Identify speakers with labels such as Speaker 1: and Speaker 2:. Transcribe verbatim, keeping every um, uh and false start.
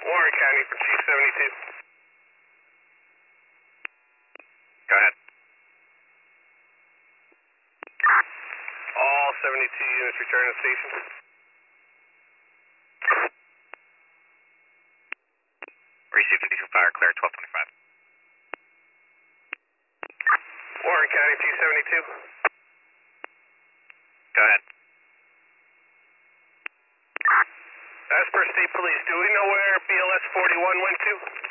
Speaker 1: Warren County for Chief seventy-two.
Speaker 2: Go ahead.
Speaker 1: All seventy-two units return to station.
Speaker 2: Receive fifty-two fire, clear twelve twenty-five.
Speaker 1: Warren County, Chief seventy-two.
Speaker 2: Go ahead.
Speaker 1: As per State Police, do we know where B L S forty-one went to?